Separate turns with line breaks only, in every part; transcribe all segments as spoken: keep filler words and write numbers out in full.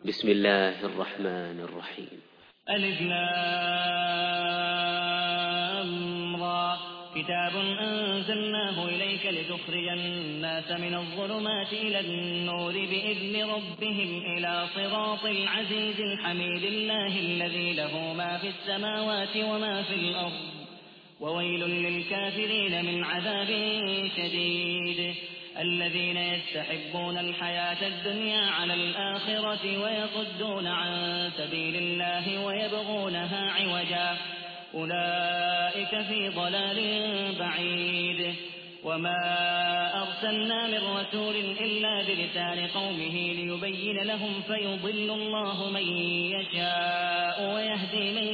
بسم الله الرحمن الرحيم.
ألف لام را كتاب أنزلناه إليك لتخرج الناس من الظلمات إلى النور بإذن ربهم إلى صراط العزيز الحميد الله الذي له ما في السماوات وما في الأرض وويل للكافرين من عذاب شديد الذين يستحبون الحياة الدنيا على الآخرة ويصدون عن سبيل الله ويبغونها عوجا أولئك في ضلال بعيد وما أرسلنا من رسول إلا بلسان قومه ليبين لهم فيضل الله من يشاء ويهدي من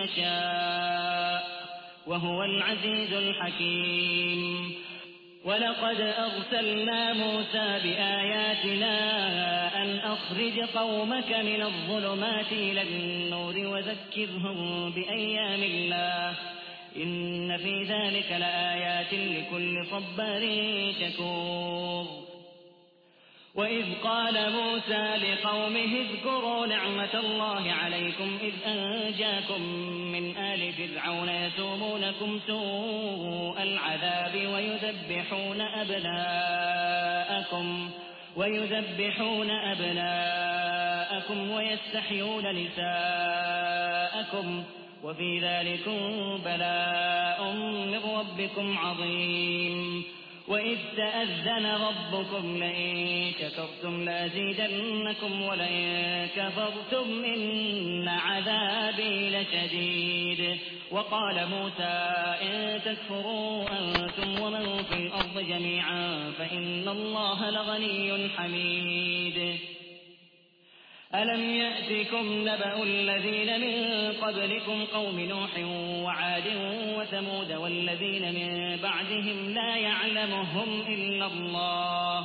يشاء وهو العزيز الحكيم. ولقد أرسلنا موسى بآياتنا أن أخرج قومك من الظلمات إلى النور وذكرهم بأيام الله إن في ذلك لآيات لكل صبار شكور. وإذ قال موسى لقومه اذكروا نعمة الله عليكم إذ أنجاكم من آل فرعون يسومونكم سوء العذاب ويذبحون أبناءكم ويذبحون أبناءكم ويستحيون نساءكم وفي ذلكم بلاء من ربكم عظيم. وإذ تأذن ربكم لئن شكرتم لأزيدنكم ولئن كفرتم إن عذابي لشديد. وقال موسى إن تكفروا أنتم ومن في الأرض جميعا فإن الله لغني حميد. ألم يأتكم نبأ الذين من قبلكم قوم نوح وعاد وثمود والذين من بعدهم لا يعلمهم إلا الله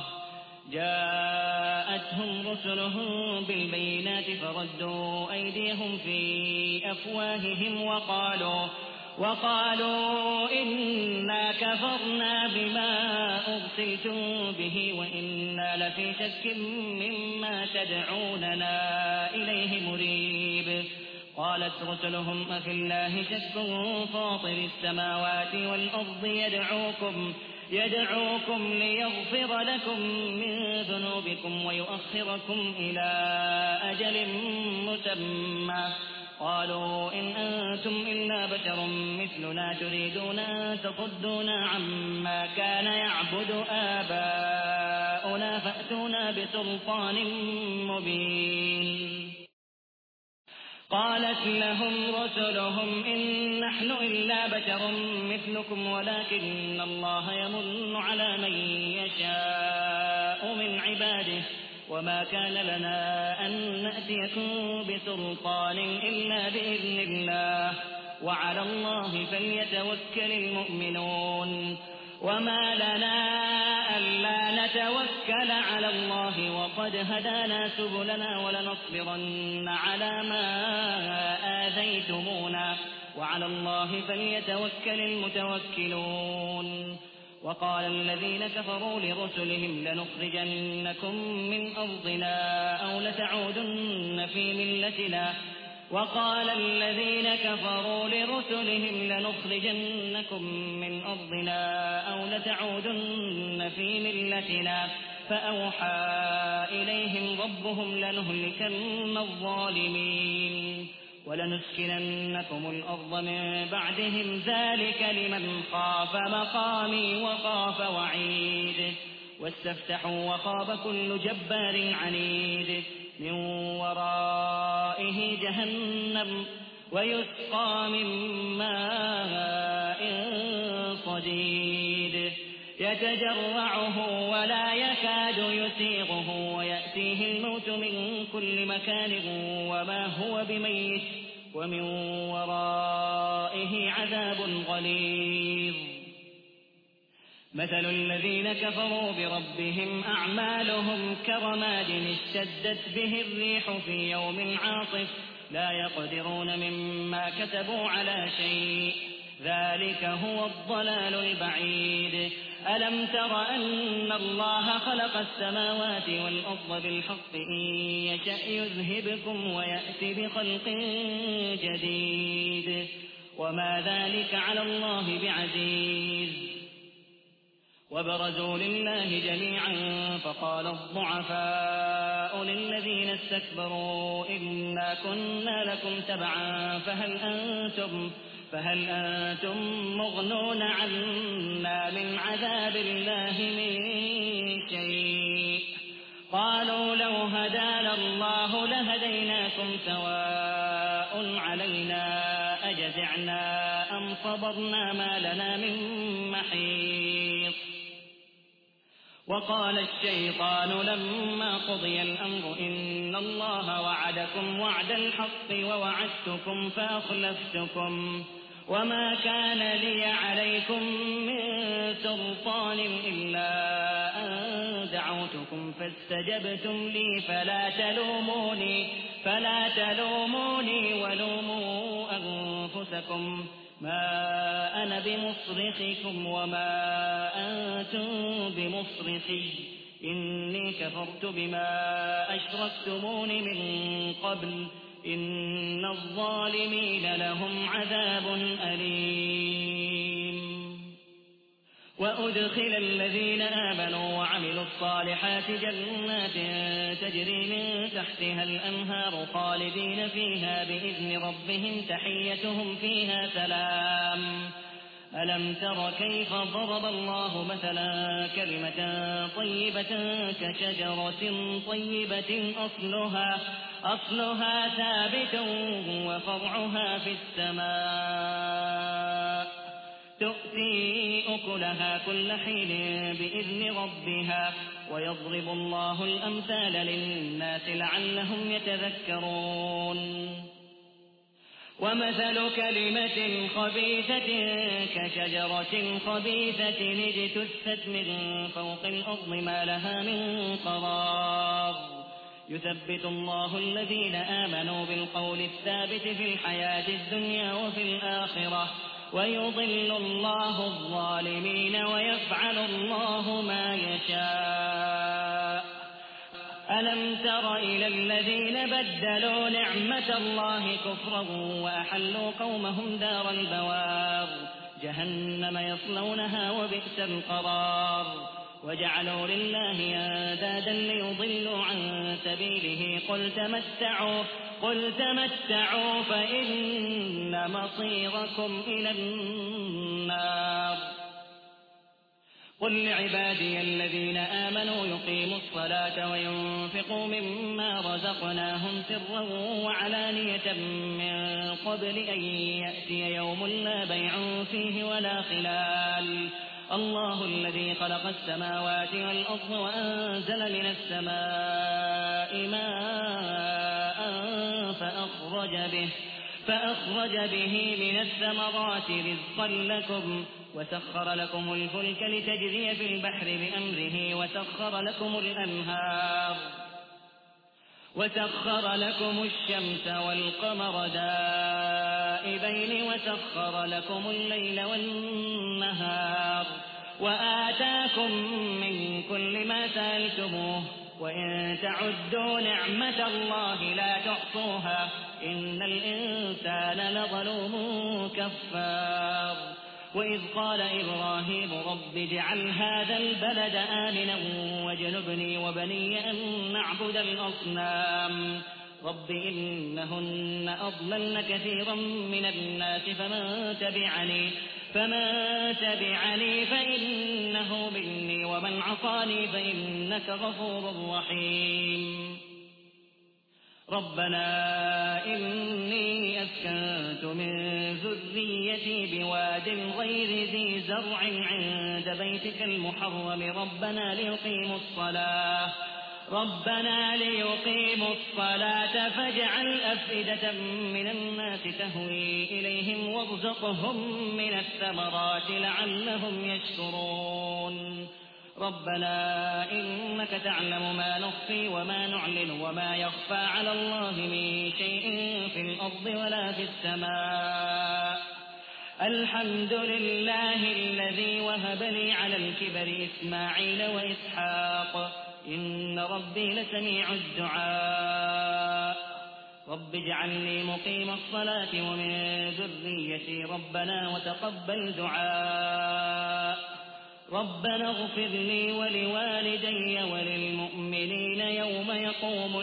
جاءتهم رسلهم بالبينات فردوا أيديهم في أفواههم وقالوا وقالوا إنا كفرنا بما أرسلتم به وإنا لفي شك مما تدعوننا إليه مريب. قالت رسلهم أفي الله شك فاطر السماوات والأرض يدعوكم يدعوكم ليغفر لكم من ذنوبكم ويؤخركم إلى أجل مسمى قالوا إن أنتم إلا بشر مثلنا تريدون أن تصدونا عما كان يعبد آباؤنا فأتونا بسلطان مبين. قالت لهم رسلهم إن نحن إلا بشر مثلكم ولكن الله يمن على من يشاء من عباده وما كان لنا أن نأتيكم بسلطان إلا بإذن الله وعلى الله فليتوكل المؤمنون. وما لنا ألا نتوكل على الله وقد هدانا سبلنا ولنصبرن على ما آذيتمونا وعلى الله فليتوكل المتوكلون. وقال الذين كفروا لرسلهم لنخرجنكم من أرضنا أو لتعودن في ملتنا وقال الذين كفروا لرسلهم لنخرجنكم من أرضنا أو لتعودن في ملتنا فأوحى إليهم ربهم لنهلكن الظالمين ولنسكننكم الأرض من بعدهم ذلك لمن خاف مقامي وخاف وعيد. واستفتحوا وخاب كل جبار عنيد من ورائه جهنم ويسقى من ماء صديد يتجرعه ولا يكاد يسيغه ويأتيه الموت من كل مكان وما هو بميت ومن ورائه عذاب غليظ. مثل الذين كفروا بربهم أعمالهم كرماد اشتدت به الريح في يوم عاصف لا يقدرون مما كتبوا على شيء ذلك هو الضلال البعيد. ألم تر أن الله خلق السماوات والأرض بالحق إن يشأ يذهبكم ويأتي بخلق جديد وما ذلك على الله بعزيز وبرزوا لله جميعا فقال الضعفاء للذين استكبروا إنا كنا لكم تبعا فهل أنتم فهل أنتم مغنون عنا من عذاب الله من شيء قالوا لو هدانا الله لهديناكم سواء علينا أجزعنا أم صبرنا ما لنا من محيص وقال الشيطان لما قضي الأمر إن الله وعدكم وعد الحق ووعدتكم فأخلفتكم وما كان لي عليكم من سلطان إلا أن دعوتكم فاستجبتم لي فلا تلوموني فلا تلوموني ولوموا أنفسكم ما أنا بمصرخكم وما أنتم بمصرخي إني كفرت بما أشركتمون من قبل إن الظالمين لهم عذاب أليم وأدخل الذين آمنوا وعملوا الصالحات جنات تجري من تحتها الأنهار خالدين فيها بإذن ربهم تحيتهم فيها سلام ألم تر كيف ضرب الله مثلا كلمة طيبة كشجرة طيبة أصلها أصلها ثابت وفرعها في السماء تؤتي أكلها كل حين بإذن ربها ويضرب الله الأمثال للناس لعلهم يتذكرون ومثل كلمة خبيثة كشجرة خبيثة اجتثت من فوق الأرض ما لها من قرار يثبت الله الذين آمنوا بالقول الثابت في الحياة الدنيا وفي الآخرة ويضل الله الظالمين ويفعل الله ما يشاء ألم تر إلى الذين بدلوا نعمة الله كفرا وأحلوا قومهم دار البوار جهنم يصلونها وبئس القرار وجعلوا لله أندادا ليضلوا عن سبيله قل تمتعوا قل تمتعوا فإن مصيركم إلى النار قل لعبادي الذين آمنوا يقيموا الصلاة وينفقوا مما رزقناهم سرا وعلانية من قبل أن يأتي يوم لا بيع فيه ولا خلال الله الذي خلق السماوات والأرض وأنزل من السماء ماء فأخرج به فأخرج به من الثمرات رزقا لكم وسخر لكم الفلك لتجري في البحر بأمره وسخر لكم الأنهار وسخر لكم الشمس والقمر دائبين وسخر لكم الليل والنهار وآتاكم من كل ما سألتموه وإن تعدوا نعمة الله لا تحصوها إن الإنسان لظلوم كفار وإذ قال إبراهيم رب اجعل هذا البلد آمنا واجنبني وبني أن نعبد الأصنام رب إنهن أضللن كثيرا من الناس فمن تبعني فمن تبعني فإنه مني ومن عصاني فإنك غفور رحيم ربنا إني أسكنت من ذريتي بواد غير ذي زرع عند بيتك المحرم ربنا ليقيموا الصلاة ربنا ليقيموا الصلاة فاجعل أفئدة من الناس تهوي إليهم وارزقهم من الثمرات لعلهم يشكرون ربنا إنك تعلم ما نخفي وما نعلن وما يخفى على الله من شيء في الأرض ولا في السماء الحمد لله الذي وهب لي على الكبر إسماعيل وإسحاق إن ربي لسميع الدعاء رب اجعلني مقيم الصلاة ومن ذريتي ربنا وتقبل دعاء ربنا اغفر لي ولوالدي وللمؤمنين يوم يقوم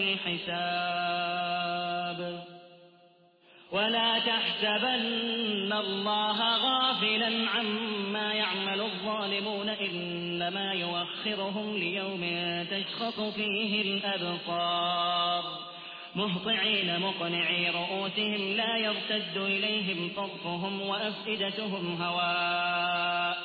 الحساب ولا تحسبن الله غافلا عما يعمل الظالمون إنما يؤخرهم ليوم تشخص فيه الأبصار مهطعين مقنعي رؤوسهم لا يرتد إليهم طرفهم وأفئدتهم هواء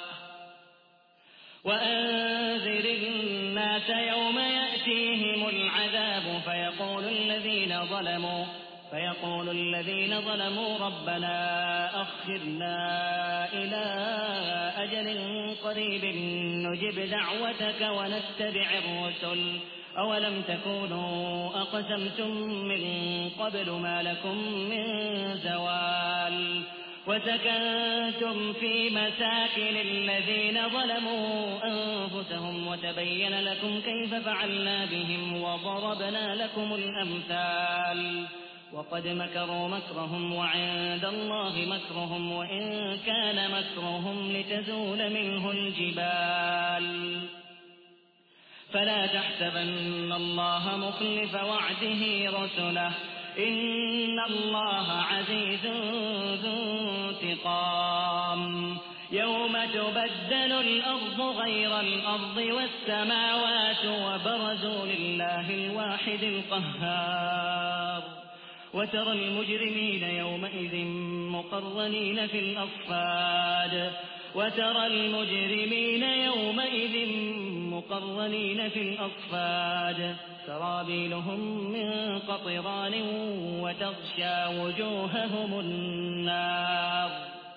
وأنذر الناس يوم يأتيهم العذاب فيقول الذين ظلموا فيقول الذين ظلموا ربنا أخرنا إلى أجل قريب نجب دعوتك ونتبع الرسل أولم تكونوا أقسمتم من قبل ما لكم من زوال وسكنتم في مساكن الذين ظلموا أنفسهم وتبين لكم كيف فعلنا بهم وضربنا لكم الأمثال وقد مكروا مكرهم وعند الله مكرهم وإن كان مكرهم لتزول منه الجبال فلا تحسبن الله مخلف وعده رسله إن الله عزيز ذو انتقام يوم تبدل الأرض غير الأرض والسماوات وبرزوا لله الواحد القهار وترى المجرمين يومئذ مقرنين في الأصفاد وترى المجرمين يومئذ مقرنين في الأصفاد سرابيلهم من قطران وتغشى وجوههم النار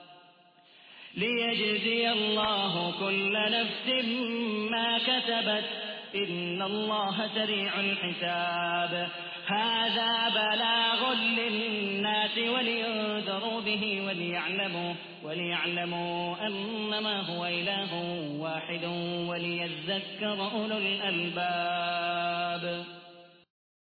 ليجزي الله كل نفس ما كسبت إن الله سريع الحساب هذا بلاغ للناس ولينذروا به وليعلموا, وليعلموا أنما هو إله واحد وليذكر أولو الألباب.